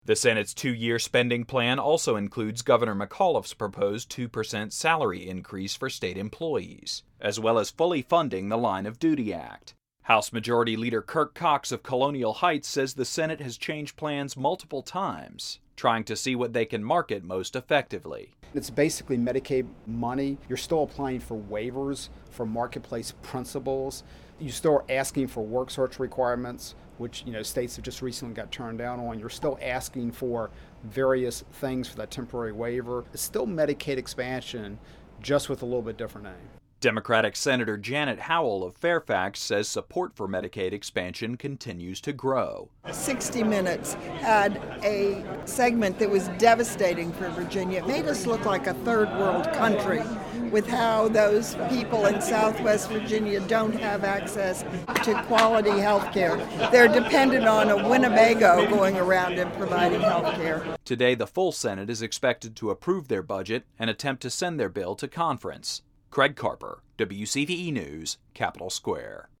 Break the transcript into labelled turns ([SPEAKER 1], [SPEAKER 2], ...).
[SPEAKER 1] The Senate's 2-year spending plan also includes Governor McAuliffe's proposed 2% salary increase for state employees, as well as fully funding the Line of Duty Act. House Majority Leader Kirk Cox of Colonial Heights says the Senate has changed plans multiple times, trying to see what they can market most effectively.
[SPEAKER 2] It's basically Medicaid money. You're still applying for waivers for marketplace principles. You're still asking for work search requirements, which states have just recently got turned down on. You're still asking for various things for that temporary waiver. It's still Medicaid expansion, just with a little bit different name.
[SPEAKER 1] Democratic Senator Janet Howell of Fairfax says support for Medicaid expansion continues to grow.
[SPEAKER 3] 60 Minutes had a segment that was devastating for Virginia. It made us look like a third world country with how those people in Southwest Virginia don't have access to quality health care. They're dependent on a Winnebago going around and providing health care.
[SPEAKER 1] Today, the full Senate is expected to approve their budget and attempt to send their bill to conference. Craig Carper, WCVE News, Capitol Square.